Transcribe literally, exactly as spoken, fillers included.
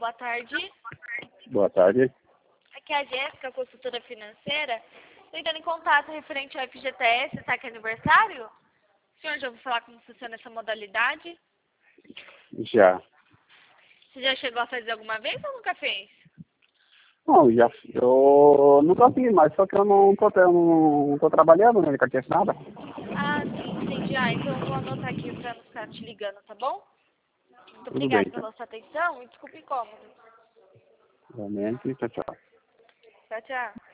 boa tarde. Boa tarde. Aqui é a Jéssica, consultora financeira. Estou entrando em contato referente ao F G T S, está aqui aniversário? O senhor já ouviu falar como funciona essa modalidade? Já. Você já chegou a fazer alguma vez ou nunca fez? Não, já, eu nunca fiz, mas só que eu não tô, eu não tô trabalhando, né, com a questão nada. Ah, sim, entendi. Ah, então eu vou anotar aqui para não ficar te ligando, tá bom? Muito Tudo bem, obrigada então. pela sua atenção e desculpe o incômodo. Realmente, tchau, tchau. Tchau, tchau.